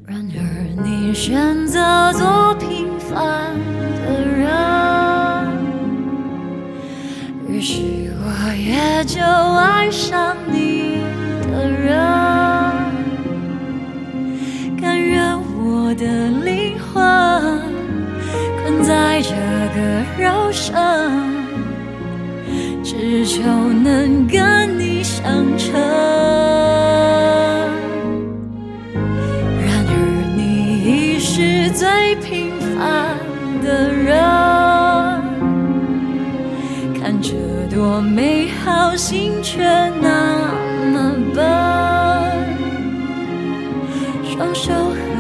然而你选择做平凡的人，于是我也就爱上你的人，甘愿我的灵魂困在这个肉身，只求能跟你相称。然而你已是最平凡的人，看着多美好，心却那么笨，双手合